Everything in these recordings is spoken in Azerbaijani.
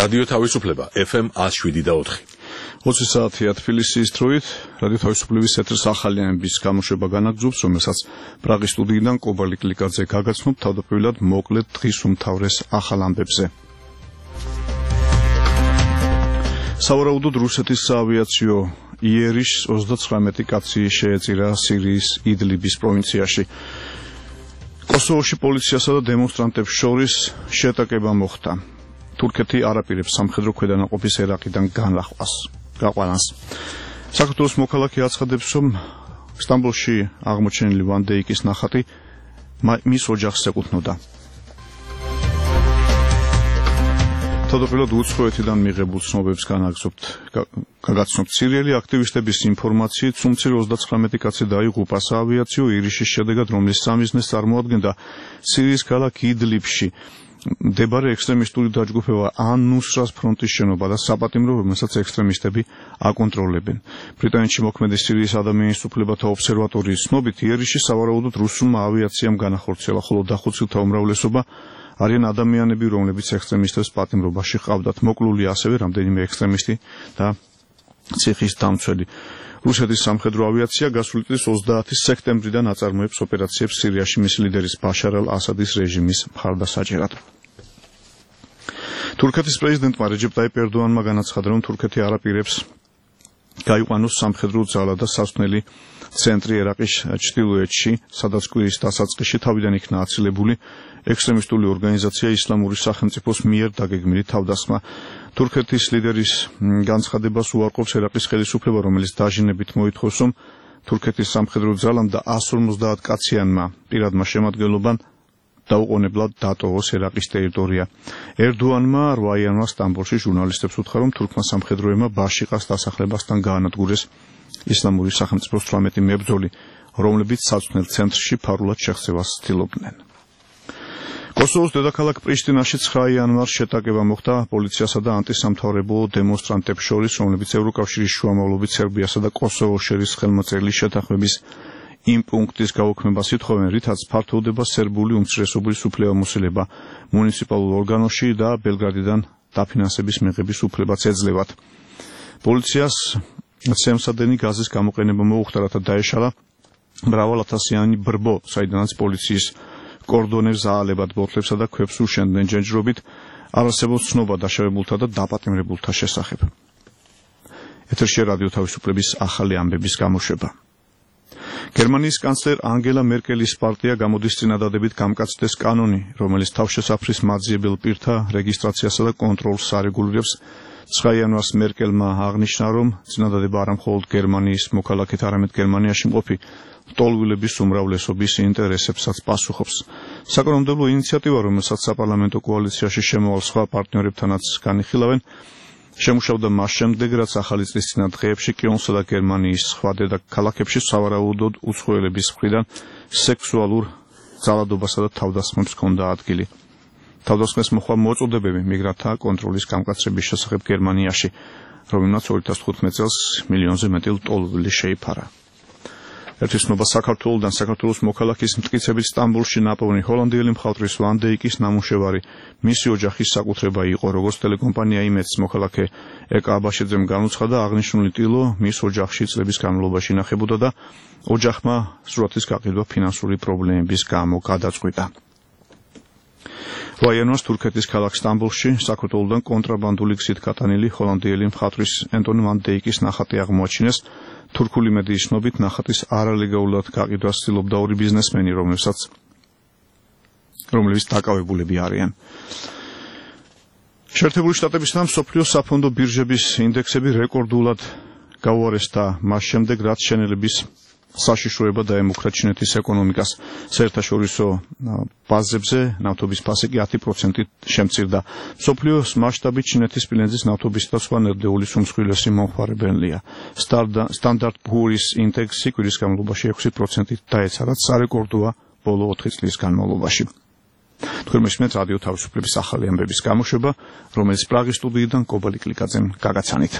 რადიო თავისუფლება FM 107.4. 20 საათია თბილისის დროით რადიო თავისუფლების ეთერს ახალიანების გამოშვება განაგრძობს, რომელსაც პრაღის სტუდიიდან კობალი კლიკაძე გაგაცნობ თავდაპირველად მოკლედ დღის უმთავრეს ახალ ამბებზე. სავარაუდოდ რუსეთის საავიაციო იერიშ 39 კაცი შეეწირა სირიის იდლიბის პროვინციაში. კოსოვოში პოლიციასა და დემონსტრანტებს შორის შეტაკება მოხდა. თურქეთი არაპირებს სამხედრო ქვედანაყოფის ერაყიდან გაყვანას. საქართველოს მოქალაქე აცხადებს, რომ სტამბოლში აღმოჩენილი ვან დეიკის ნახატი მის ოჯახს ეკუთვნოდა. თავდაპირველად უცხოეთიდან მიღებულ ცნობებს გაგაცნობთ სირიელი აქტივისტების ინფორმაციით, სუმცირ 39 კაცი დაიღუპა საავიაციო იერიშის შედეგად, რომლის სამიზნეს წარმოადგენდა სირიის ქალაქ იდლიბში მდებარე ექსტრემისტული დაჯგუფება ან-ნუსრას ფრონტის შენობა და საპატიმრო, რომელსაც ექსტრემისტები აკონტროლებენ. ბრიტანეთში მოქმედი სირიის ადამიანის უფლებათა ობსერვატორიის ცნობით, იერიში სავარაუდოდ რუსულმა ავიაციამ განახორციელა, ხოლო დახოცილთა უმრავლესობა არიან ადამიანები, რომლებიც ექსტრემისტებს პატიმრობაში ჰყავდათ. მოკლული ასევე რამდენიმე ექსტრემისტი და ციხის დამცველი. რუსეთის სამხედრო ავიაცია გასული წლის 30 სექტემბრიდან აწარმოებს ოპერაციებს სირიაში მის ლიდერის ბაშარ ალ-ასადის რეჟიმის მხარდასაჭერად. თურქეთის პრეზიდენტმა რეჯეპ ტაიპ ერდოანმა განაცხადა, რომ თურქეთი არაპირებს გაიყვანოს სამხედრო ძალა და სასვენელი ცენტრი ერაყის ჩრდილოეთში, სადაც კვირის დასაწყისში თავიდან იქნა აცილებული ექსტრემისტული ორგანიზაცია ისლამური სახელმწიფოს მიერ დაგეგმილი თავდასხმა. თურქეთის ლიდერის განცხადებას უარყოფს ერაყის ხელისუფლება, რომელიც დაჟინებით მოითხოვს, რომ თურქეთის სამხედრო ძალამ და 150 კაციანმა პირადმა შემადგენლობამ დაუყოვნებლად დატოვოს ერაყის ტერიტორია. ერდოანმა 8 იანვარს სტამბოლში ჟურნალისტებს უთხრა, რომ თურქმა სამხედროებმა ბაშიყას დასახლებასთან გაანადგურეს ისლამური სახელმწიფოს 18 მებრძოლი, რომლებიც საცვნელ ცენტრში ფარულად შეღწევას ცდილობდნენ. კოსოვოს დედაქალაქ პრიშტინაში 9 იანვარს შეტაკება მოხდა პოლიციასა და ანტისამთავრებო დემონსტრანტებს შორის, რომლებიც ევროკავშირის შუამავლობით სერბიასა და კოსოვოს შორის ხელმოწერილი შეთანხმების იმ პუნქტის გაუქმებას ითხოვენ, რითაც ფართოვდება სერბული უმცირესობის უფლებამოსილება მუნიციპალურ ორგანოში და ბელგრადიდან დაფინანსების მიღების უფლებაც ეძლევათ. პოლიციას ცემსადენი გაზის გამოყენება მოუხდა, რათა დაეშალა მრავალათასიანი ბრბო, საიდანაც პოლიციის კორდონებს აალებად ბოთლებსა და ქვებს უშენდნენ. ჯერჯერობით არ არსებობს ცნობა დაშავებულთა და დაპატიმრებულთა შესახებ. ეთერში რადიო თავისუფლების ახალი ამბების გამოშვება. გერმანიის კანცლერ ანგელა მერკელის პარტია გამოდის წინადადებით გამკაცდეს კანონი, რომელიც თავშესაფრის მაძიებელ პირთა რეგისტრაციასა და კონტროლს არეგულირებს. 9 იანვარს მერკელმა აღნიშნა, რომ წინადადება არა მხოლოდ გერმანიის მოქალაქეთ, არამედ გერმანიაში მყოფი ლტოლვილების უმრავლესობის ინტერესებსაც პასუხობს. საკანონმდებლო ინიციატივა, რომელსაც საპარლამენტო კოალიციაში შემოვალ სხვა პარტნიორებთანაც განიხილავენ, შემუშავდა მას შემდეგ, რაც ახალი წლის წინა დღეებში კიონსა და გერმანიის სხვა დედაქალაქებში სავარაუდოდ უცხოელების მხრიდან სექსუალურ ძალადობასა და თავდასხმებს ჰქონდა ადგილი. თავდასხმეს მოჰყვა მოწოდებები მიგრანტთა კონტროლის გამკაცრების შესახებ გერმანიაში, რომელმაც 2015 წელს მილიონზე მეტი ლტოლვილი შეიფარა. ერთისნობა საქართველოსთან საქართველოს მოქალაქის მტკიცებით სტამბოლში ნაპოვნი ჰოლანდიელი მხატვრის ვან დეიკის ნამუშევარი მისი ოჯახის საკუთრება იყო, როგორც ტელეკომპანია იმედს მოქალაქე ეკა აბაშიძემ განუცხადა, აღნიშნული ტილო მის ოჯახში წლების განმავლობაში ინახებოდა და ოჯახმა სურათის გაყიდვა ფინანსური პრობლემების გამო გადაწყვიტა. იანვარს თურქეთის ქალაქ სტამბოლში საქართველოსთან კონტრაბანდული გზით გატანილი ჰოლანდიელი მხატვრის ენტონ ვან დეიკის ნახატი აღმოაჩინეს. თურქული მედიის ცნობით ნახატის არალეგალურად გაყიდვას ცდილობდა ორი ბიზნესმენი, რომლებიც დაკავებულები არიან. შეერთებული შტატების და მსოფლიოს საფონდო ბირჟების ინდექსები რეკორდულად გაუარესდა მას შემდეგ, რაც შენელების საშიშროება დაემუქრა ჩინეთის ეკონომიკას. საერთაშორისო ბაზებზე ნავთობის ფასი 10% შემცირდა. მსოფლიოს მასშტაბით ჩინეთის სპილენძის ნავთობის და სხვა ნედლეულის უმსხვილესი მომხმარებელია. სტანდარტ პურის ინდექსი კვირის განმავლობაში 6% დაეცა, რაც სარეკორდოა ბოლო 4 წლის განმავლობაში. თქვენ მისმენთ რადიო თავისუფლების ახალი ამბების გამოშვება, რომელიც პრაღის სტუდიიდან კობალი კლიკაძემ გაგაცანით.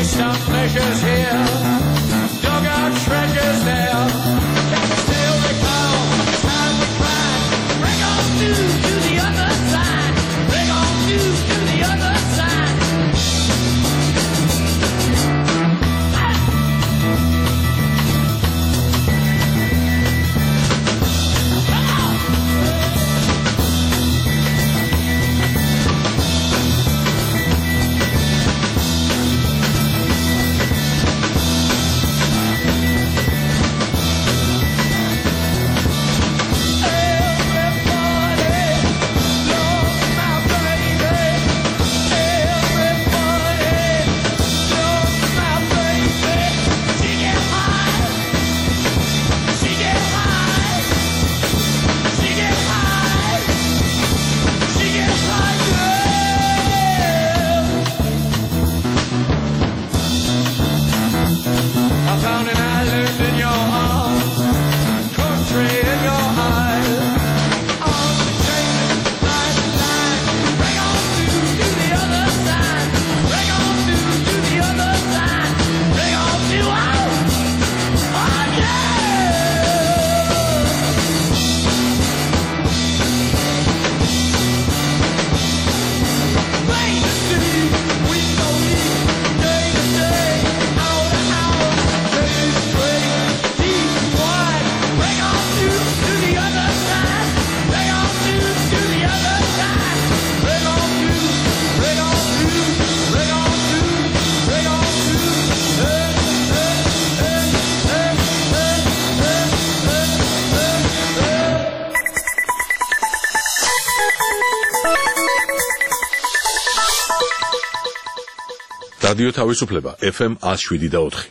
Chased up pleasures here, dug out treasures there. Can still recall the time we cried. Bring on to the other side. Bring on to the other side. რადიო თავისუფლება FM 107.4.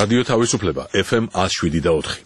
რადიო თავისუფლება FM 107.4.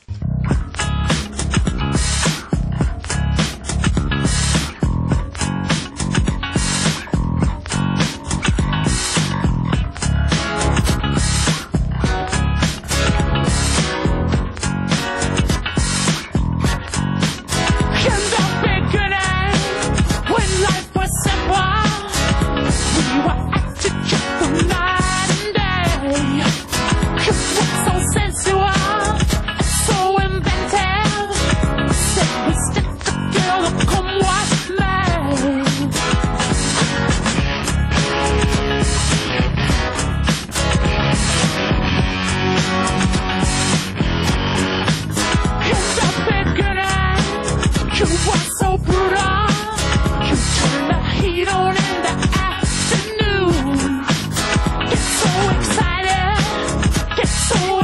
So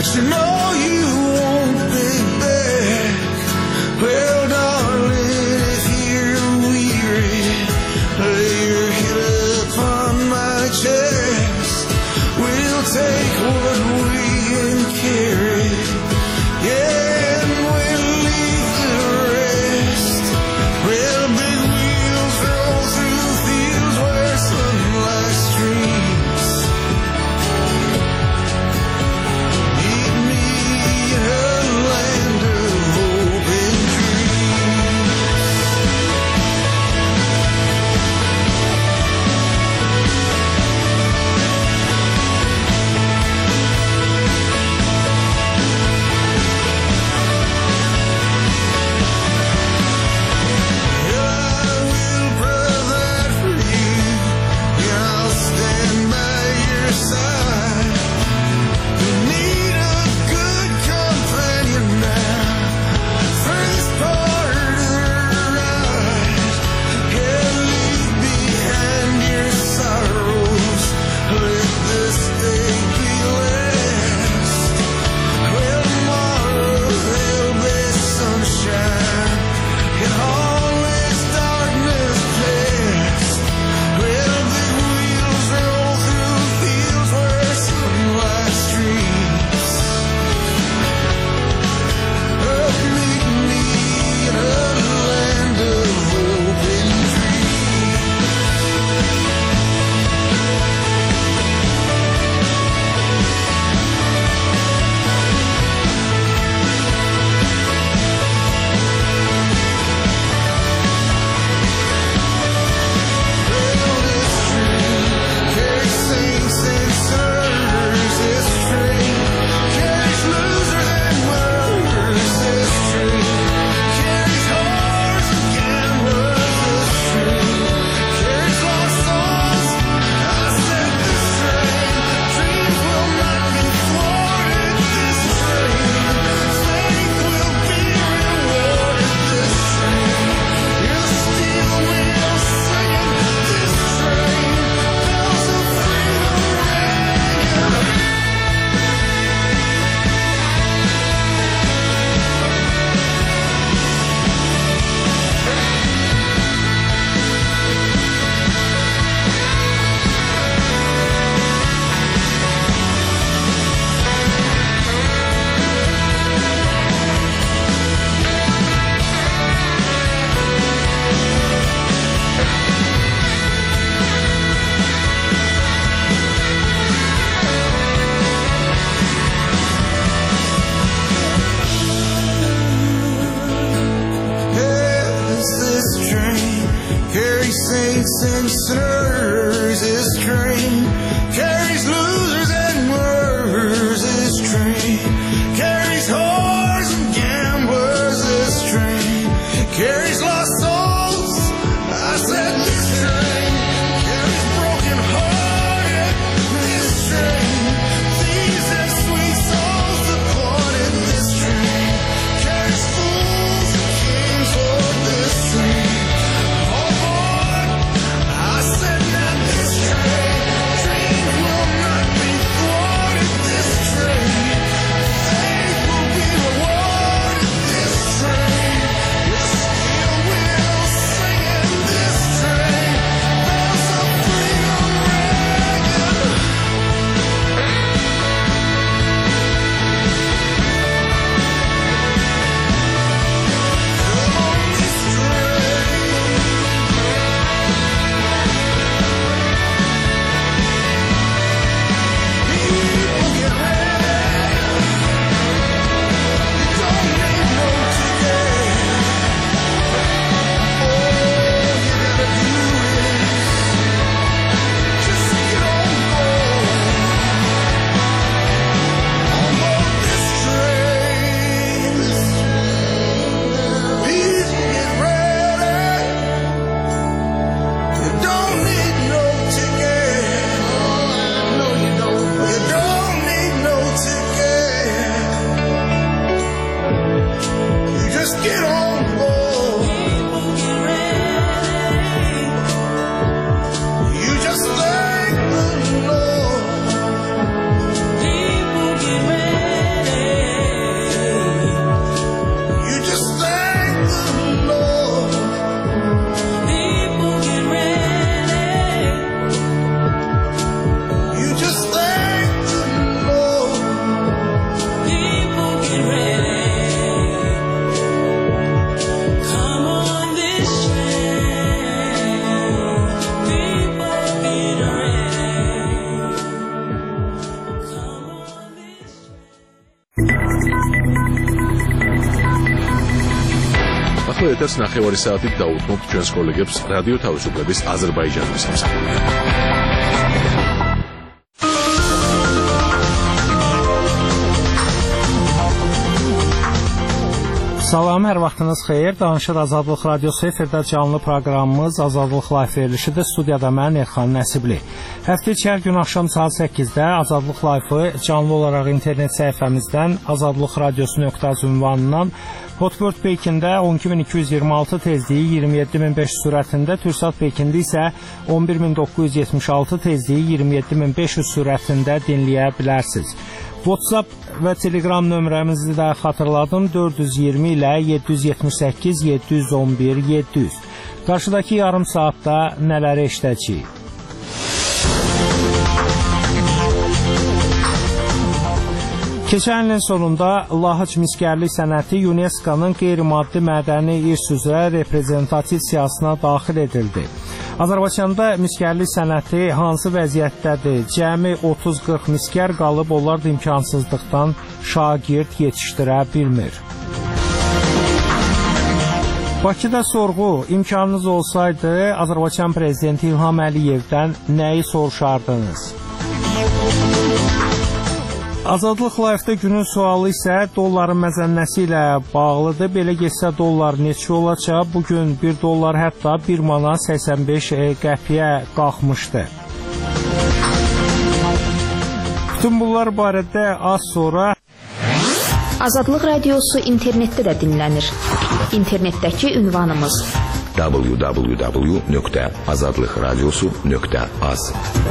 but you know you won't be back. Well, darling, if you're weary, lay your head upon my chest. We'll take what we can carry, yeah, and we'll leave the rest. Well, big wheels roll through fields where sunlight streams. Meet me in a land of hope and dreams. I will provide for you, and I'll stand by your side. You need a good companion now for this part of the ride. Yeah, leave behind your sorrows, let this day be last. Well, tomorrow there'll be sunshine, and all this darkness past. Well, big wheels roll through fields where sunlight streams. Oh, meet me in a land of hope and dreams. Well, this train carries saints and sinners. This train carries losers and winners. This train carries whores and gamblers. This train carries lost souls. I said this train, dreams will not be thwarted. This train, faith will be rewarded. This train, you'll steal wheel singing. This train, bells of freedom ringing. Yes, this train carries saints and sinners. This train carries losers and winners. This train carries whores and gamblers. This train carries lost souls. I said this train carries broken hearted. This train, thieves and sweet souls departed. This train carries fools and kings. Oh, this train, oh boy, I said ახლა ეთერს 9 საათით დაუთმობთ ჩვენს კოლეგებს რადიო თავისუფლების აზერბაიჯანის სამსახურში. Salam, hər vaxtınız xeyir. Danışır Azadlıq Radiosu efirdə canlı proqramımız Azadlıq Live verilişidir. Studiyada mən Elxan Nəsibli. Həftə içi hər gün axşam saat 8-də Azadlıq Live-ı canlı olaraq internet səhifəmizdən azadlıqradiosu.az ünvanından Hotbird Pekində 12226 tezliyi 27500 sürətində, Türksat Pekində isə 11976 tezliyi 27500 sürətində dinləyə bilərsiniz. WhatsApp və Telegram nömrəmizi də xatırladım, 420 ilə 778 711 700. Qarşıdakı yarım saatda nələri eşidəcəyik? Keçən ilin sonunda Lahıc miskərlik sənəti UNESCO-nun qeyri-maddi mədəni irs üzrə reprezentativ siyahısına daxil edildi. Azərbaycanda miskərlik sənəti hansı vəziyyətdədir? Cəmi 30-40 miskər qalıb, onlar da imkansızlıqdan şagird yetişdirə bilmir. Bakıda sorğu, imkanınız olsaydı Azərbaycan Prezidenti İlham Əliyevdən nəyi soruşardınız? Azadlıq Live-da günün sualı isə dolların məzənnəsi ilə bağlıdır. Belə getsə dollar neçə olacaq? Bugün 1 dollar hətta 1 manat 85 qəpiyə qalxmışdı. Bütün bunlar barədə az sonra Azadlıq Radiosu internetdə də dinlənir. İnternetdəki ünvanımız www.azadlıqradiosu.az.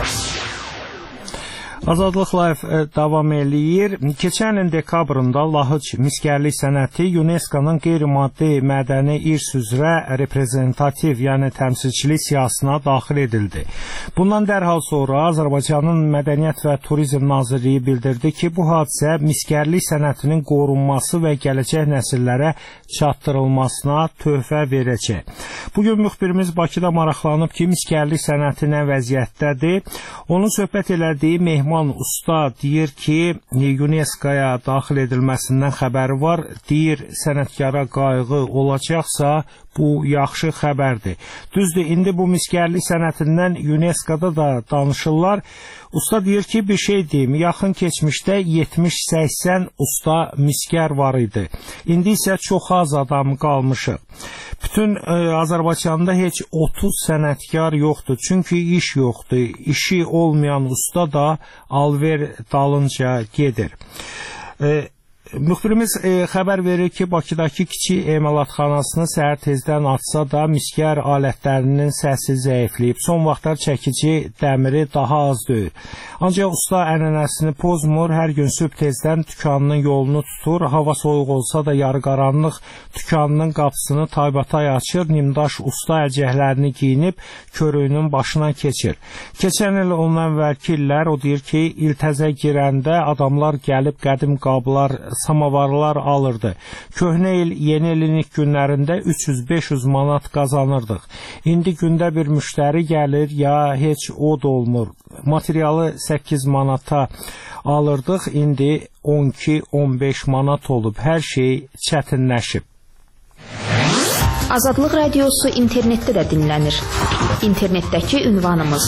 Azadlıq Live davam eləyir. Keçən ilin dekabrında Lahıc miskərlik sənəti UNESCO-nun qeyri-maddi mədəni irs üzrə reprezentativ, yəni təmsilçilik siyahısına daxil edildi. Bundan dərhal sonra Azərbaycanın Mədəniyyət və Turizm Nazirliyi bildirdi ki, bu hadisə miskərlik sənətinin qorunması və gələcək nəsillərə çatdırılmasına töhfə verəcək. Bugün müxbirimiz Bakıda maraqlanıb ki, miskərlik sənəti nə vəziyyətdədir? Onun söhbət elədiyi Mehman Usta deyir ki, UNESCO-ya daxil edilməsindən xəbəri var. Deyir, sənətkara qayğı olacaqsa, bu yaxşı xəbərdir. Düzdür, indi bu miskərlik sənətindən UNESCO-da da danışırlar. Usta deyir ki, bir şey deyim, yaxın keçmişdə 70-80 usta miskər var idi. İndi isə çox az adam qalmışıq. Bütün Azərbaycanda heç 30 sənətkar yoxdur, çünki iş yoxdur. İşi olmayan usta da alver dalınca gedir. Müxbirimiz xəbər verir ki, Bakıdakı kiçik emalatxanasını səhər tezdən açsa da miskər alətlərinin səsi zəifləyib. Son vaxtlar çəkici dəmiri daha az döyür. Ancaq usta ənənəsini pozmur, hər gün sübh tezdən dükanının yolunu tutur. Hava soyuq olsa da yarıqaranlıq dükanının qapısını taybatay açır. Nimdaş usta əlcəklərini giyinib körüyünün başına keçir. Keçən il ondan əvvəlki illər o deyir ki, il təzə girəndə adamlar gəlib qədim qablar, samavarlar alırdı. Köhnə il, yeni ilin ilk günlərində 300-500 manat qazanırdıq. İndi gündə bir müştəri gəlir, ya heç o da olmur. Materialı 8 manata alırdıq, indi 12-15 manat olub. Hər şey çətinləşib. Azadlıq Radiosu internetdə də dinlənir. İnternetdəki ünvanımız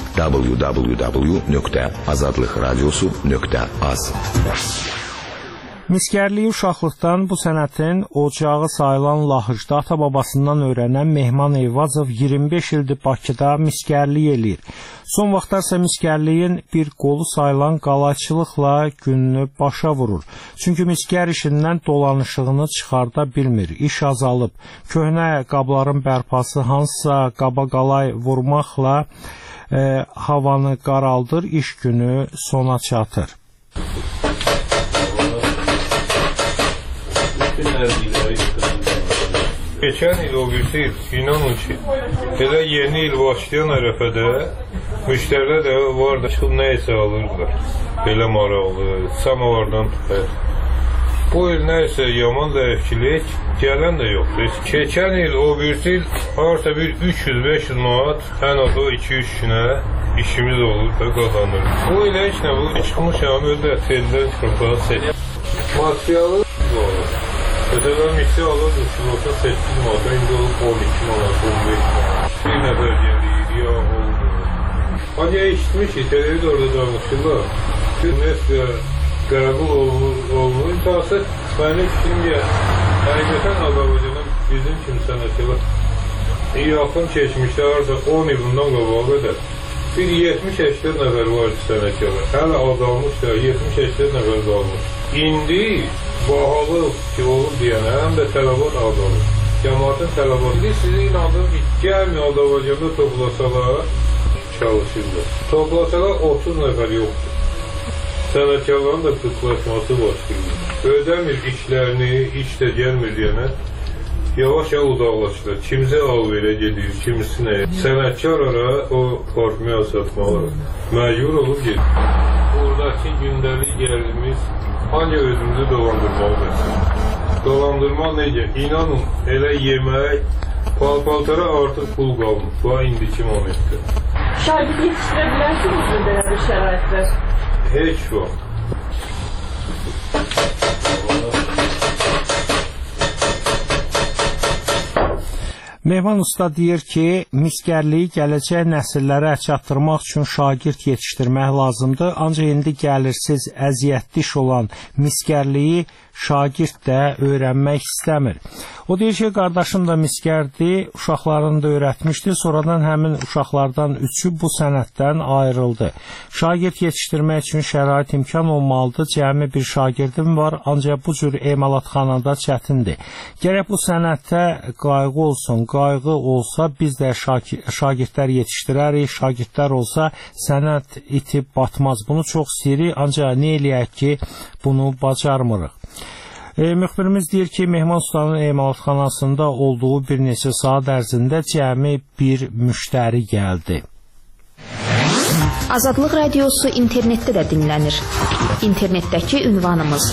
www.azadlıqradiosu.az. Miskərliyi uşaqlıqdan bu sənətin ocağı sayılan Lahıcda ata-babasından öyrənən Mehman Eyvazov 25 ildir Bakıda miskərlik eləyir. Son vaxtlarsa miskərliyin bir qolu sayılan qalayçılıqla gününü başa vurur. Çünki miskər işindən dolanışığını çıxarda bilmir. İş azalıb. Köhnə qabların bərpası hansısa qaba qalay vurmaqla havanı qaraldır, iş günü sona çatır. Geçen il o birisi il, inanın ki, elə yeni il başlayan ərəfədə müştərilər də var da çıxıb nəysə alırlar. Belə maraqlı, samavardan tutaq. Bu il nəysə yaman zəifçilik, gələn də yoxdur. Keçən il o birisi il harsa bir 300-500 manat, ən az o 2-3 günə işimiz olur da qazanır. Bu il heç nə, bu çıxmışam, özü də teldən çıxıb, Materialı olur. Mesela misli alırdı, kilosu 8 manata, indi olub 12 manat, 15 manat. Bir nəfər gəlir, ya oldu. Hani eşitmişik, televizorda danışırlar. UNESCO qəbul olunur. İntihası mənim fikrimcə, həqiqətən Azərbaycanın bizim kimi sənətçılar yaxın keçmişdə arada 10 il bundan qabağa qədər bir 70-80 nəfər var sənətçılar. Hələ azalmış da 70-80 nəfər qalmış. İndi bahalı ki olur deyənə həm də tələbat azalır. Cəmaatın tələbatı sizi inandırım ki, gəlmə Azərbaycanda toplasalar çalışırlar. Toplasalar 30 nəfər yoxdur. Sənətkarların da qıtlaşması başlayır. Ödəmir işlərini, iş də gəlmir deyənə yavaş-yavaş uzaqlaşırlar. Kimsə al-verə gedir, kimisinə. Sənətkar ara o parfümə satmalar. Məcbur olub gedir. Buradakı gündəlik gəlirimiz ancaq özümüzü dolandırmalıdır. Dolandırma necə? İnanın, elə yemək, paltara artıq pul qalmış. Bu indiki momentdə. Şagird yetişdirə bilərsiniz mi belə bir şəraitlər? Heç vaxt. Mehman Usta deyir ki, miskərliyi gələcək nəsillərə çatdırmaq üçün şagird yetişdirmək lazımdır. Ancaq indi gəlirsiz əziyyətli iş olan miskərliyi şagird də öyrənmək istəmir. O deyir ki, qardaşım da miskərdir, uşaqlarını da öyrətmişdi. Sonradan həmin uşaqlardan üçü bu sənətdən ayrıldı. Şagird yetişdirmək üçün şərait imkan olmalıdır. Cəmi bir şagirdim var, ancaq bu cür emalatxanada çətindir. Gərək bu sənətə qayğı olsun. Qayğı olsa biz də şagirdlər yetişdirərik. Şagirdlər olsa sənət itib batmaz. Bunu çox istəyirik, ancaq nə eləyək ki, bunu bacarmırıq. Müxbirimiz deyir ki, Mehman Ustanın emalatxanasında olduğu bir neçə saat ərzində cəmi bir müştəri gəldi. Azadlıq radiosu internetdə də dinlənir. İnternetdəki ünvanımız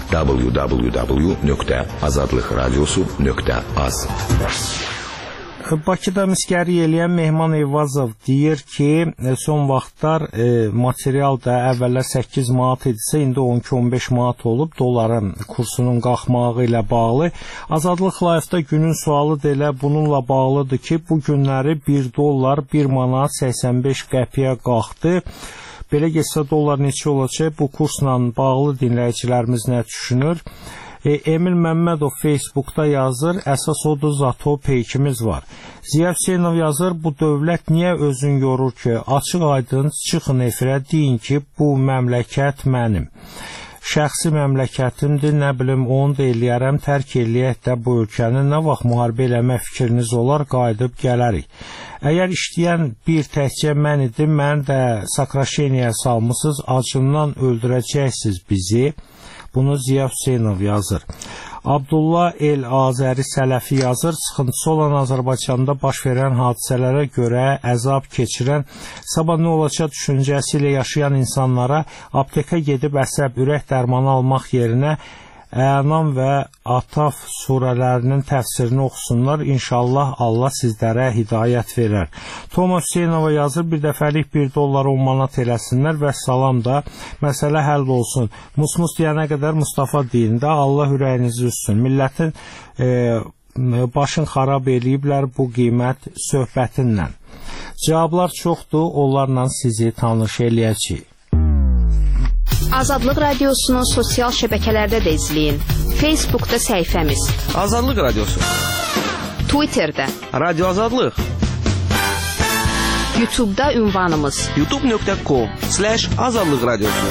www.azadlıqradiosu.az. Bakıda miskəri eləyən Mehman Eyvazov deyir ki, son vaxtlar material da əvvəllər 8 manat idisə, indi 12-15 manat olub, doların kursunun qalxmağı ilə bağlı. Azadlıq Live-da günün sualı da elə bununla bağlıdır ki, bu günləri 1 dollar 1 manat 85 qəpiyə qalxdı. Belə getsə dollar neçə olacaq? Bu kursla bağlı dinləyicilərimiz nə düşünür? Emil Məmmədov Facebookda yazır, əsas odur zato peykimiz var. Ziya Hüseynov yazır, bu dövlət niyə özün yorur ki? Açıq aydın çıxın efirə deyin ki, bu məmləkət mənim. Şəxsi məmləkətimdir, nə bilim onu da eləyərəm, tərk eləyək də bu ölkəni, nə vaxt müharibə eləmək fikriniz olar, qayıdıb gələrik. Əgər işləyən bir təkcə mən idim, mən də sakraşeniyaya salmışsınız, acından öldürəcəksiniz bizi. Bunu Ziya Hüseynov yazır. Abdullah El-Azəri Sələfi yazır, sıxıntısı olan Azərbaycanda baş verən hadisələrə görə əzab keçirən, sabah nə olacaq düşüncəsi ilə yaşayan insanlara aptekə gedib əsəb, ürək dərmanı almaq yerinə Ənam və Ataf surələrinin təfsirini oxusunlar. İnşallah Allah sizlərə hidayət verər. Toma Hüseynova yazır, bir dəfəlik 1 dollar 10 manat eləsinlər və salam da məsələ həll olsun. Mus deyənə qədər Mustafa deyin də, Allah ürəyinizi üssün. Millətin başın xarab eləyiblər bu qiymət söhbətinlə. Cavablar çoxdur, onlarla sizi tanış eləyəcəyik. Azadlıq radiosunu sosial şəbəkələrdə də izləyin. Facebookda səhifəmiz Azadlıq radiosu, Twitterdə Radio Azadlıq, YouTube'da ünvanımız youtube.com/azadlıq radiosu.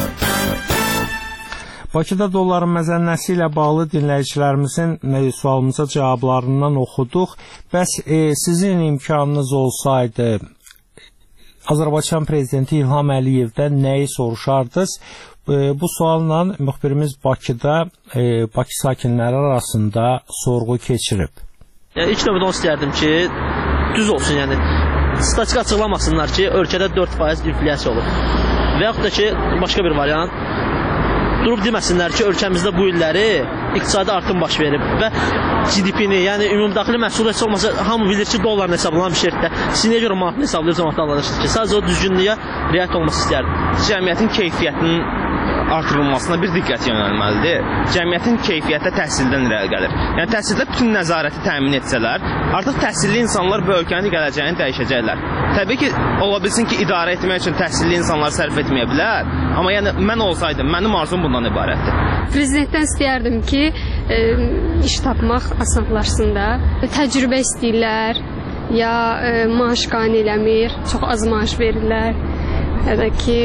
Bakıda dolların məzənnəsi ilə bağlı dinləyicilərimizin sualımıza cavablarından oxuduq. Bəs sizin imkanınız olsaydı Azərbaycan prezidenti İlham Əliyevdən nəyi soruşardınız? Bu sualla müxbirimiz Bakıda Bakı sakinləri arasında sorğu keçirib. İlk növbədə onu istəyərdim ki, düz olsun, yəni statistika açıqlamasınlar ki, ölkədə 4% inflyasiya olub. Və yaxud da ki, başqa bir variant, durub deməsinlər ki, ölkəmizdə bu illəri iqtisadi artım baş verib və GDP-ni, yəni ümumdaxili məhsul heç olmasa hamı bilir ki, dollarla hesablanan bir şeydir. Siz niyə görə manatla hesablayırsınız, manatla alınırsınız ki, sadəcə o düzgünlüyə riayət olması istəyərdim. Cəmiyyətin keyfiyyətinin artırılmasına bir diqqət yönəlməlidir. Cəmiyyətin keyfiyyətə təhsildən irəli gəlir. Yəni təhsildə bütün nəzarəti təmin etsələr, artıq təhsilli insanlar bu ölkənin gələcəyini dəyişəcəklər. Təbii ki, ola bilsin ki, idarə etmək üçün təhsilli insanlar sərf etməyə bilər, amma yəni mən olsaydım, mənim arzum bundan ibarətdir. Prezidentdən istəyərdim ki, iş tapmaq asanlaşsın da. Təcrübə istəyirlər, ya maaş qane eləmir, çox az maaş verirlər. Ya da ki,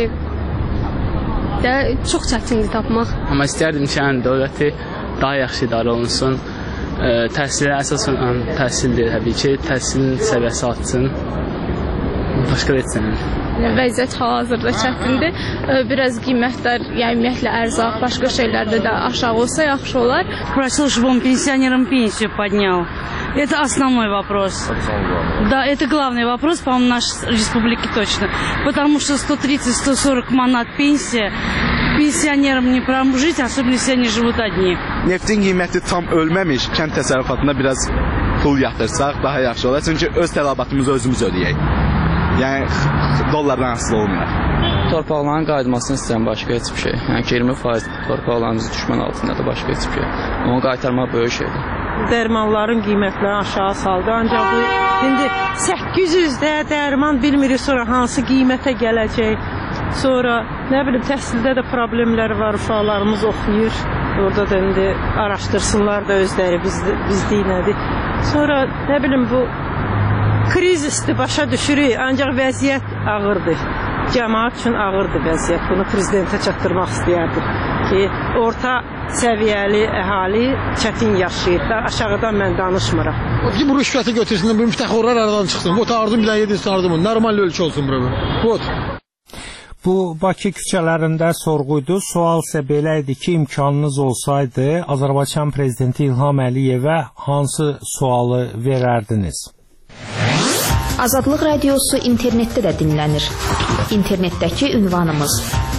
çox çətindir tapmaq. Amma istərdim ki, dövləti daha yaxşı idarə olunsun. Təhsilə əsasən təhsildir təbii ki, təhsilin səviyyəsi artsın. Başqa etsin. Vəziyyət hal-hazırda çətindir. Biraz qiymətlər, yəni ümumiyyətlə ərzaq, başqa şeylərdə də aşağı olsa yaxşı olar. Просил, чтобы он пенсионерам пенсию поднял. Это основной вопрос. Да, это главный вопрос, по-моему, нашей республики точно. Потому что 130-140 манат пенсия, пенсионерам не прожить, особенно если они живут одни. Neftin qiyməti tam ölməmiş, kənd təsərrüfatına biraz pul yatırsaq daha yaxşı olar. Çünki öz tələbatımızı özümüz ödəyək. Yəni dollardan asılı olmayaq. Torpaqların qayıtmasını istəyirəm, başqa heç bir şey. Yəni 20% torpaqlarımızı düşmən altındadır, başqa heç bir şey. Onu qaytarmaq böyük şeydir. Dərmanların qiymətləri aşağı saldı. Ancaq bu indi 800-də dərman bilmirik sonra hansı qiymətə gələcək. Sonra nə bilim təhsildə də problemlər var, uşaqlarımız oxuyur. Orada da indi araşdırsınlar da özləri biz deyinədik. Sonra nə bilim bu krizisdir, başa düşürük, ancaq vəziyyət ağırdır. Cəmaət üçün ağırdır vəziyyət. Bunu prezidentə çatdırmaq istəyərdim ki, orta səviyyəli əhali çətin yaşayır da, aşağıdan mən danışmıram. Ki bu rüşvəti götürsünlər, bu müftəxorlar aradan çıxsın. Bu ardım bir dənə yedinsin ardım. Normal ölkə olsun bura. Vot. Bu Bakı küçələrində sorğuydu. Sual isə belə idi ki, imkanınız olsaydı Azərbaycan prezidenti İlham Əliyevə hansı sualı verərdiniz? Azadlıq radiosu internetdə də dinlənir. İnternetdəki ünvanımız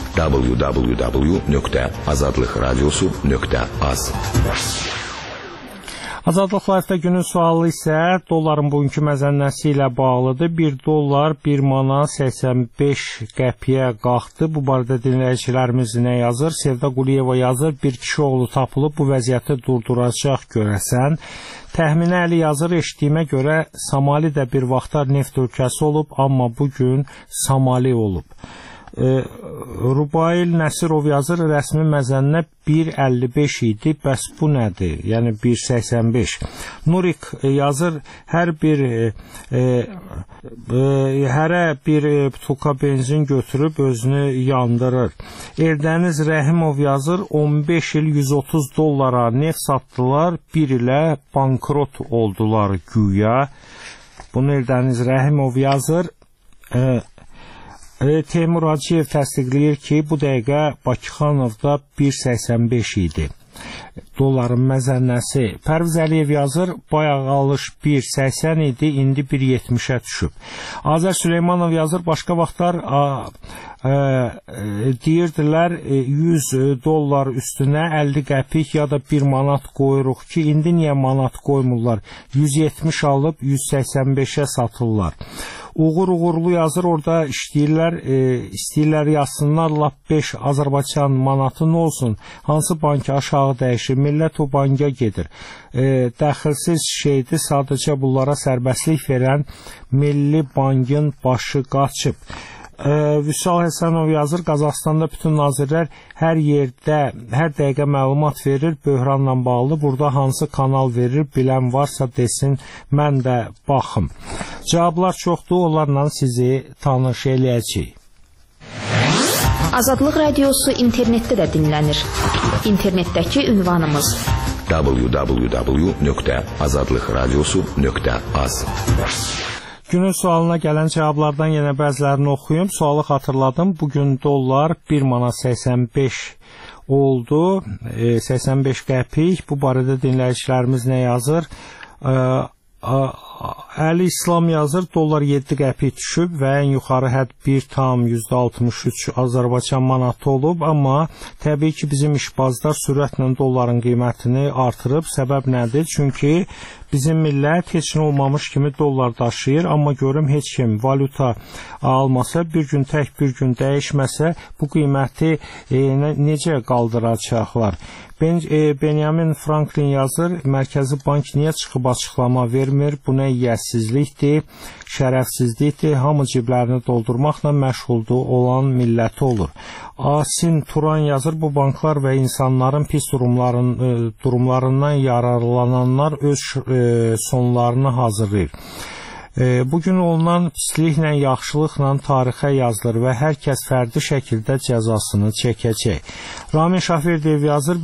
www.azadlıqradiosu.az. Azadlıq Live-da günün sualı isə dolların bugünkü məzənnəsi ilə bağlıdır. 1 dollar 1 manat 85 qəpiyə qalxdı. Bu barədə dinləyicilərimiz nə yazır? Sevda Quliyeva yazır, bir kişi oğlu tapılıb, bu vəziyyəti durduracaq görəsən. Təxminə Əli yazır, eşitdiyimə görə Somali də bir vaxtlar neft ölkəsi olub, amma bugün Somali olub. Rubail Nəsirov yazır, rəsmi məzənnə 1.55 idi, bəs bu nədir? Yəni 1.85. Nurik yazır, hərə bir butulka benzin götürüb özünü yandırır. Eldəniz Rəhimov yazır, 15 il 130 dollara neft satdılar, bir ilə bankrot oldular güya. Bunu Eldəniz Rəhimov yazır. Teymur Hacıyev təsdiqləyir ki, bu dəqiqə Bakıxanovda 1.85 idi. Dolların məzənnəsi. Pərviz Əliyev yazır, bayaq alış 1.80 idi, indi 1.70-ə düşüb. Azər Süleymanov yazır, başqa vaxtlar deyirdilər 100 dollar üstünə 50 qəpik ya da 1 manat qoyuruq ki, indi niyə manat qoymurlar? 170 alıb 185-ə satırlar. Uğurlu yazır, orada istəyirlər yazsınlar, lap 5 Azərbaycan manatı nə olsun? Hansı banka aşağı dəyişir? Millət o banka gedir. Dəxilsiz şeydir, sadəcə bunlara sərbəstlik verən Milli Bankın başı qaçıb. Vüsal Həsənov yazır, Qazaxstanda bütün nazirlər hər yerdə, hər dəqiqə məlumat verir, böhranla bağlı. Burada hansı kanal verir, bilən varsa desin, mən də baxım. Cavablar çoxdur, onlarla sizi tanış eləyəcəyik. Azadlıq radiosu internetdə də dinlənir. İnternetdəki ünvanımız www.azadlıqradiosu.az. Günün sualına gələn cavablardan yenə bəzilərini oxuyum. Sualı xatırladım. Bugün dollar 1 manat 85 oldu. 85 qəpik. Bu barədə dinləyicilərimiz nə yazır? Əli İslam yazır, dollar 7 qəpik düşüb və ən yuxarı hədd 1,63 Azərbaycan manatı olub, amma təbii ki, bizim işbazlar sürətlə dolların qiymətini artırıb. Səbəb nədir? Çünki bizim millət heç nə olmamış kimi dollar daşıyır, amma görüm heç kim valyuta almasa, bir gün tək bir gün dəyişməsə, bu qiyməti necə qaldıracaqlar? Benjamin Franklin yazır, Mərkəzi Bank niyə çıxıb açıqlama vermir? Bu nə yiyəsizlikdir, şərəfsizlikdir, hamı ciblərini doldurmaqla məşğuldur olan milləti olur. Asin Turan yazır, bu banklar və insanların pis durumlarından yararlananlar öz sonlarını hazırlayır. Bugün olunan pisliklə, yaxşılıqla tarixə yazılır və hər kəs fərdi şəkildə cəzasını çəkəcək. Ramin Şahverdiyev yazır,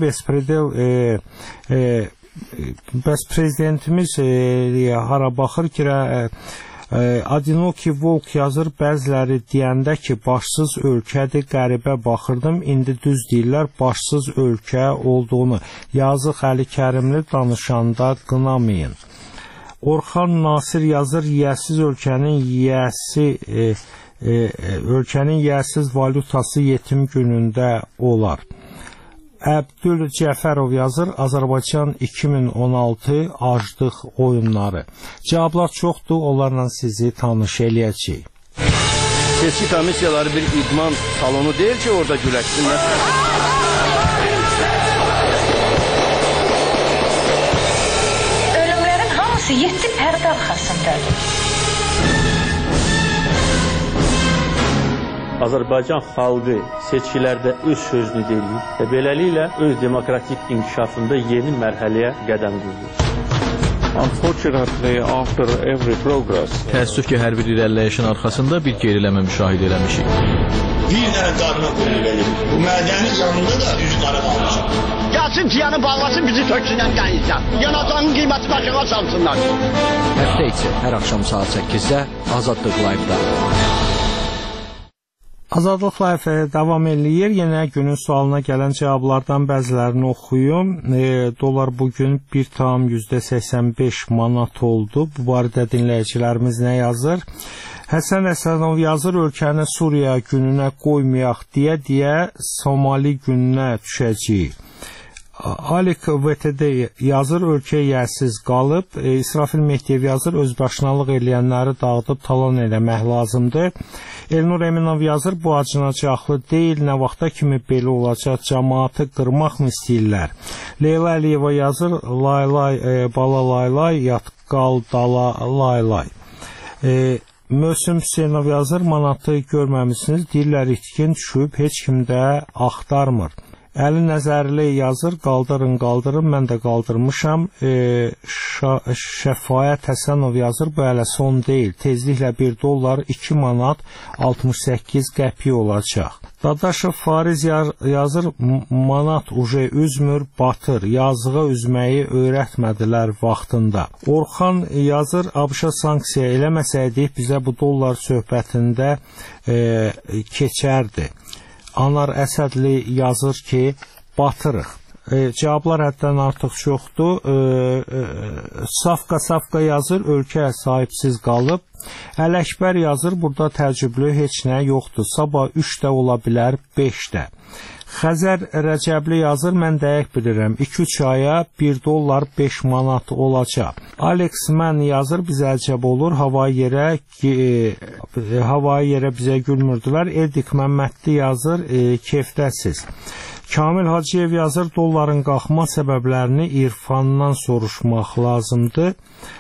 bəs prezidentimiz hara baxır ki, Adinoki Volk yazır, bəziləri deyəndə ki, başsız ölkədir, qəribə baxırdım, indi düz deyirlər, başsız ölkə olduğunu. Yazıq Əli Kərimli danışanda qınamayın. Orxan Nasir yazır, yiyəsiz ölkənin yiyəsiz valyutası yetim günündə olar. Əbdül Cəfərov yazır, Azərbaycan 2016 aclıq oyunları. Cavablar çoxdur, onlarla sizi tanış eləyəcəyik. Seçki komissiyaları bir idman salonu deyil ki, orada güləşsinlər. Ölümlərin hamısı 7 pərdə arxasındadır. Azərbaycan xalqı seçkilərdə öz sözünü deyir və beləliklə öz demokratik inkişafında yeni mərhələyə qədəm qoyur. Təəssüf ki, hər bir irəliləyişin arxasında bir geriləmə müşahidə eləmişik. Bir dənə qarına qoyulur. Bu mədəni canında da düz qara qalmışıq. Gəlsin piyanı bağlasın, bizi töksünən qənizdən. Yanacağın qiyməti aşağı salsınlar. Həftə içi hər axşam saat 8-də Azadlıq Live-da. Azadlıq Live davam eləyir. Yenə günün sualına gələn cavablardan bəzilərini oxuyum. Dolar bugün 1,85 manat oldu. Bu barədə dinləyicilərimiz nə yazır? Həsən Əsədov yazır, ölkəni Suriya gününə qoymayaq deyə Somali gününə düşəcəyik. Alik VTD yazır, ölkə yiyəsiz qalıb. İsrafil Mehdiyev yazır, özbaşınalıq eləyənləri dağıdıb talan eləmək lazımdır. Elnur Eminov yazır, bu acınacaqlı deyil, nə vaxta kimi belə olacaq, cəmaatı qırmaq mı istəyirlər? Leyla Əliyeva yazır, laylay, bala laylay, yatqal dala laylay. Mösüm Hüseynov yazır, manatı görməmisiniz, deyirlər itkin düşüb, heç kim də axtarmır. Əli Nəzərli yazır, qaldırın, mən də qaldırmışam. Şəfayət Həsənov yazır, bu hələ son deyil. Tezliklə 1 dollar 2 manat 68 qəpik olacaq. Dadaşov Fariz yazır, manat uje üzmür, batır. Yazığa üzməyi öyrətmədilər vaxtında. Orxan yazır, ABŞ-a sanksiya eləməsəydik, bizə bu dollar söhbətində keçərdi. Anar Əsədli yazır ki, batırıq. Cavablar həddən artıq çoxdur. Safqa yazır, ölkə sahibsiz qalıb. Ələkbər yazır, burada təəccüblü heç nə yoxdur. Sabah 3 də ola bilər, 5 də. Xəzər Rəcəbli yazır, mən dəqiq bilirəm, 2-3 aya 1 dollar 5 manat olacaq. Alex mən yazır, bizə əcəb olur, havayı yerə bizə gülmürdülər. Edik Məmmədli yazır, keyfdəsiz. Kamil Hacıyev yazır, dolların qalxma səbəblərini İrfandan soruşmaq lazımdır.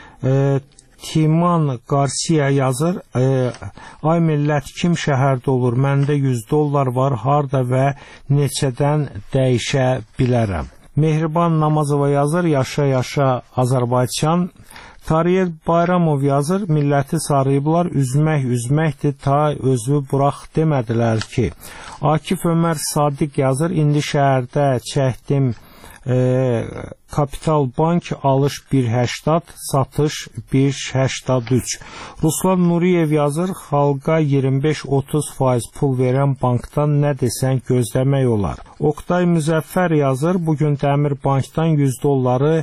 Timan Qarsiya yazır, ay millət, kim şəhərdə olur, məndə 100 dollar var, harda və neçədən dəyişə bilərəm. Mehriban Namazova yazır, yaşa Azərbaycan. Tariyer Bayramov yazır, milləti sarıyıblar, üzməkdir, ta özü burax demədilər ki. Akif Ömər Sadiq yazır, indi şəhərdə çəkdim Kapital Bank alış 1.80, satış 1.83. Ruslan Nuriyev yazır, xalqa 25-30% pul verən bankdan nə desən gözləmək olar. Oktay Müzəffər yazır, bugün Dəmir Bankdan $100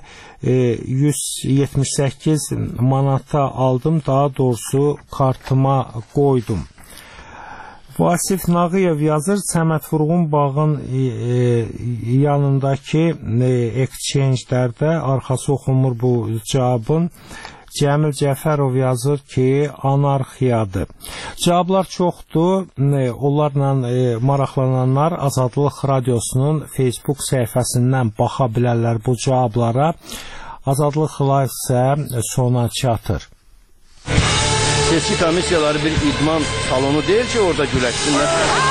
178 manata aldım, daha doğrusu kartıma qoydum. Vasif Nağıyev yazır, Səməd Vurğun bağın yanındakı exchange-lərdə arxası oxunmur bu cavabın. Cəmil Cəfərov yazır ki, anarxiyadır. Cavablar çoxdur. Onlarla maraqlananlar Azadlıq Radiosunun Facebook səhifəsindən baxa bilərlər bu cavablara. Azadlıq Live isə sona çatır. Seçki komissiyaları bir idman salonu deyil ki, orada güləşsinlər.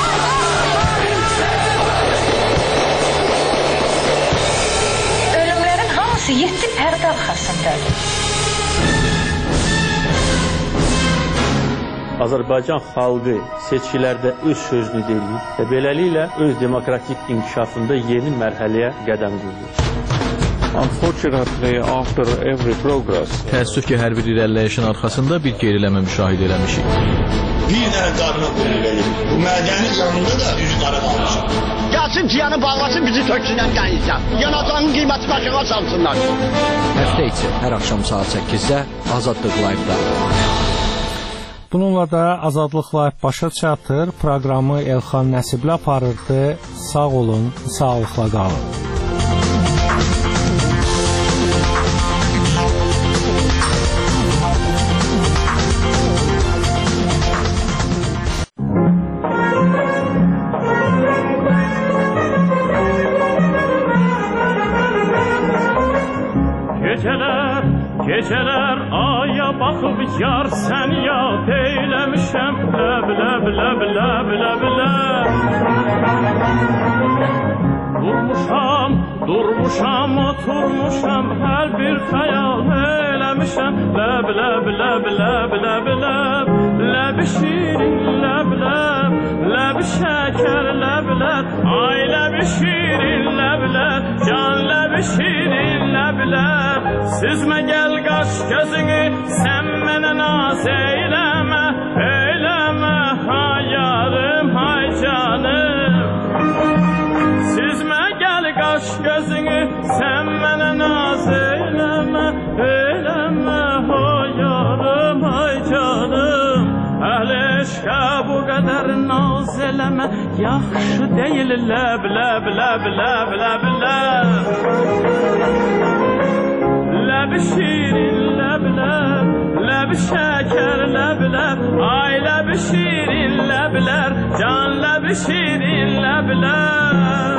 Ölümlərin hamısı 7 pərdə arxasındadır. Azərbaycan xalqı seçkilərdə öz sözünü deyir və beləliklə öz demokratik inkişafında yeni mərhələyə qədəm qoyur. Unfortunately, after every progress, təəssüf ki, hər bir irəliləyişin arxasında bir geriləmə müşahidə eləmişik. Bir dənə qarına qulluq bu mədəni canında da üzü qara qalmışıq. Gəlsin ciyanı bağlasın, bizi töksünlər gəlirsən. Yanacağın qiyməti başına salsınlar. Həftə içi hər axşam saat 8-də Azadlıq Live-da. Bununla da Azadlıq Live başa çatır. Proqramı Elxan Nəsibli aparırdı. Sağ olun, sağlıqla qalın. Geceler aya bakıp yar sen yad eylemişem. Leb leb leb leb leb leb. Durmuşam oturmuşam, her bir hayal eylemişem. Leb leb leb leb leb leb. Leb şirin leb leb. Leb şeker leb leb. Ay leb şirin leb leb. Can leb şirin leb leb. Süzme gel kaş gözünü, sen bana naz eyleme. Eyleme hay yarım hay canım. Süzme gel kaş gözünü, sen bana naz eyleme. Eyleme hay yarım hay canım. Əhl-i eşqə bu qədər naz eləmə, yaxşı deyil ləb ləb ləb ləb ləb ləb. Ləb şirin ləb ləb, ləb şəkər ləb ləb. Ay ləb şirin ləblər, can ləb şirin ləblər.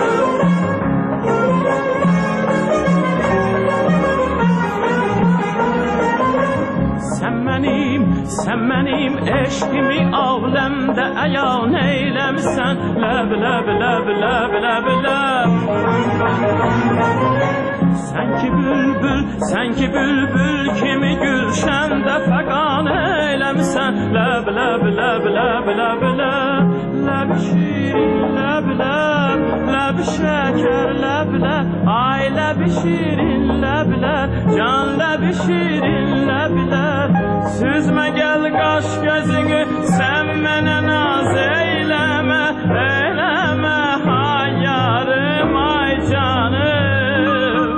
Sen benim eşkimi avlemde ayan eylemişsen. Leb leb leb leb leb leb. Sen ki bülbül kimi gülşende fegan eylemişsen. Leb leb leb leb leb leb. Leb şirin leb leb, leb şeker leb leb. Ay leb şirin leb leb, can leb şirin leb leb. Süzme gel kaş gözünü, sen bana naz eyleme. Eyleme hay yarım ay canım.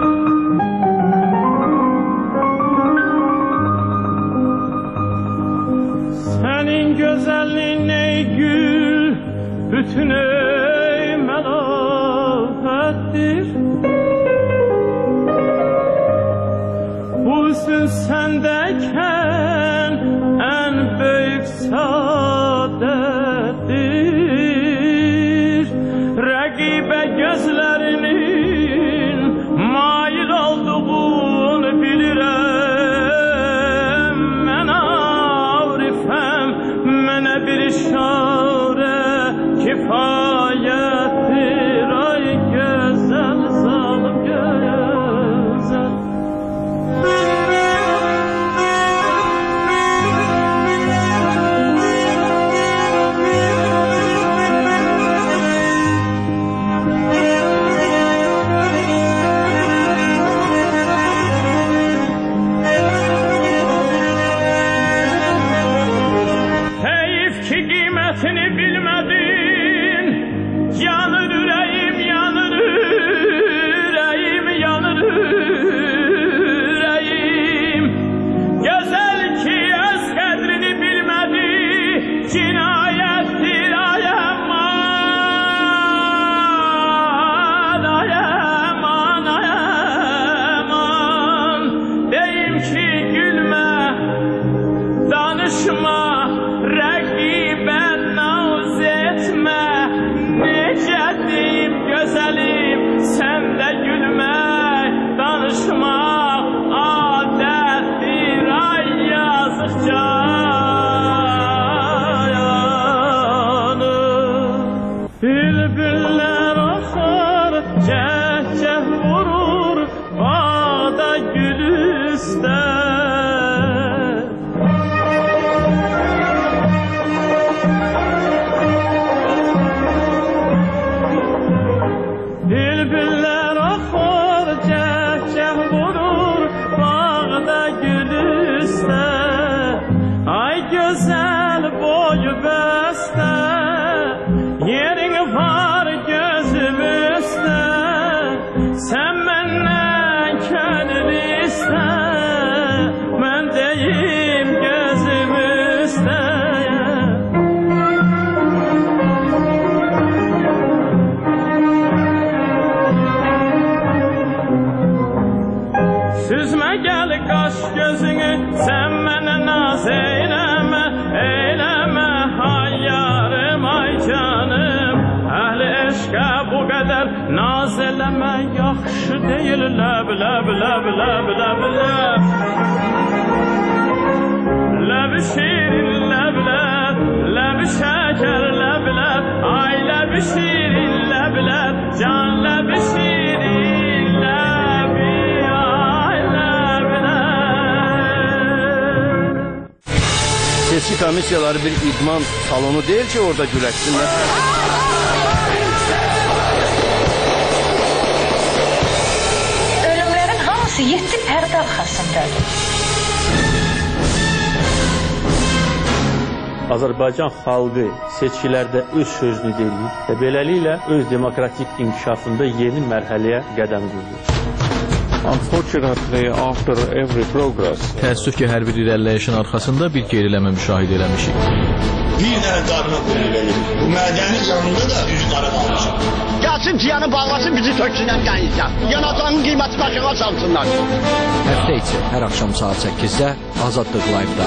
Senin güzelliğin ey gül, bütün ey melafettir. Hüsn sendeyken en büyük saadettir. Süzme gel kaş gözünü, sen mənə naz eyleme, eyleme hay yarım ay canım. Əhli eşqə bu qədər naz eləmə yaxşı deyil, ləb, ləb, ləb, ləb, ləb, ləb. Ləb şirin, ləb, ləb, ləb şəkər, ləb, ləb, ay ləb şirin, ləb, ləb, can ləb şirin, ləb, ay ləb, ləb. Seçki komissiyaları bir idman salonu deyil ki, orada güləşsinlər. Ölümlərin hamısı 7 pərdə arxasındadır. Azərbaycan xalqı seçkilərdə öz sözünü deyir və beləliklə öz demokratik inkişafında yeni mərhələyə qədəm qoyur. Unfortunately, after every progress, təəssüf ki, hər bir irəliləyişin arxasında bir geriləmə müşahidə eləmişik. Bir dənə qarına qoyulur. Bu mədəni canında da düz qara qalmışıq. Gəlsin ciyanı bağlasın, bizi töksünən qənizlər. Yanacağın qiyməti başına salsınlar. Həftə içi hər axşam saat 8-də Azadlıq Live-da.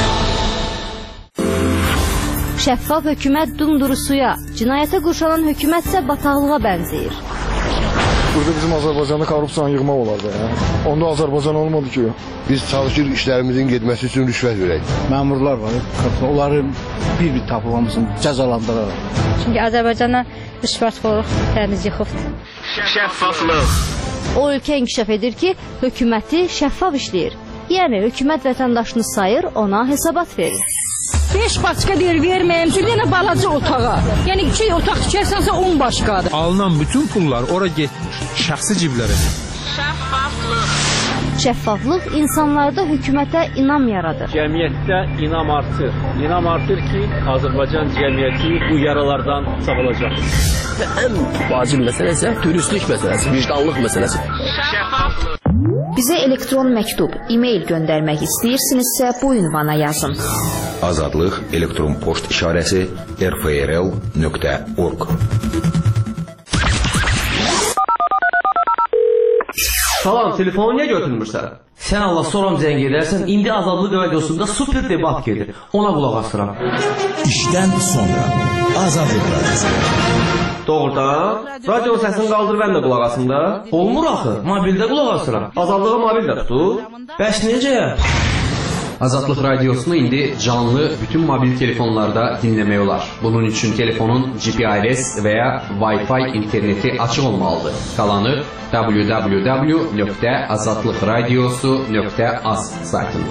Şəffaf hökumət dumdurusuya, cinayətə qurşanan hökumət isə bataqlığa bənzəyir. Burada bizim Azərbaycanda korrupsiyanı yığmaq olardı. Onda Azərbaycan olmadı ki. Biz çalışırıq işlərimizin getməsi üçün rüşvət verək. Məmurlar var, onları bir-bir tapılmasın, cəzalandıraraq. Çünki Azərbaycana rüşvətxorluq təmiz yıxıbdır. Şəffaflıq. O ölkə inkişaf edir ki, hökuməti şəffaf işləyir. Yəni, hökumət vətəndaşını sayır, ona hesabat verir. 5 başqa deyir, verməyəm ki, yenə balaca otağa. Yəni 2 otaq tikərsənsə 10 başqadır. Alınan bütün pullar ora getmir, şəxsi ciblərə. Şəffaflıq. Şəffaflıq insanlarda hökumətə inam yaradır. Cəmiyyətdə inam artır. İnam artır ki, Azərbaycan cəmiyyəti bu yaralardan sağolacaq. Və ən vacib məsələ isə dürüstlük məsələsi, vicdanlıq məsələsi. Şəffaflıq. Bizə elektron məktub, e-mail göndərmək istəyirsinizsə bu ünvana yazın. Azadlıq elektron poçt işarəsi rfrl.org. Salam, telefonu niyə götürmürsən? Sən Allah soram zəng edərsən, indi Azadlıq radiosunda super debat gedir. Ona qulaq asıram. İşdən sonra Azadlıq radiosu. Doğrudan, radio səsini qaldır, mən də qulaq asım da. Olmur axı, mobildə qulaq asıram. Azadlığa mobildə tutur. Bəs necə? Azadlıq radiosunu indi canlı bütün mobil telefonlarda dinləmək olar. Bunun üçün telefonun GPRS və ya Wi-Fi interneti açıq olmalıdır. Qalanı www.azadlıqradiosu.az saytında.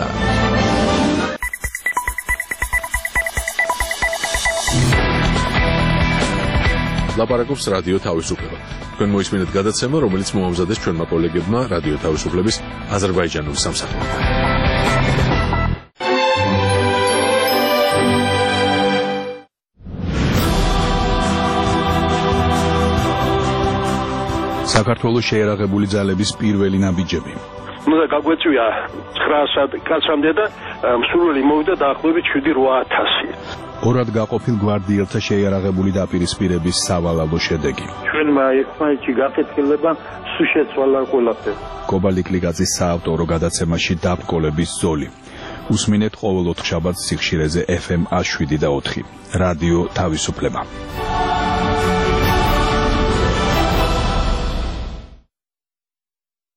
ლაპარაკობს რადიო თავისუფლება. თქვენ მოისმინეთ გადაცემა, რომელიც მოამზადეს ჩვენმა კოლეგებმა რადიო თავისუფლების აზერბაიჯანული სამსახურიდან. საქართველოს შეერაღებული ძალების პირველი ნაბიჯები. უნდა გაგვეწვია 900 კაცამდე და მსურველი მოვიდა დაახლოებით 7-8000. ორად გაყოფილ გვარდიელთა შეიარაღებული დაპირისპირების სავალალო შედეგი. ჩვენმა ერთმანეთში გაფეთქილება სულ შეცვალა ყველაფერი. კობალიკლიკაძის საავტორო გადაცემაში დაბკოლების ზოლი. უსმინეთ ყოველ 4 შაბათს სიხშირეზე FM 107 და 4. რადიო თავისუფლება.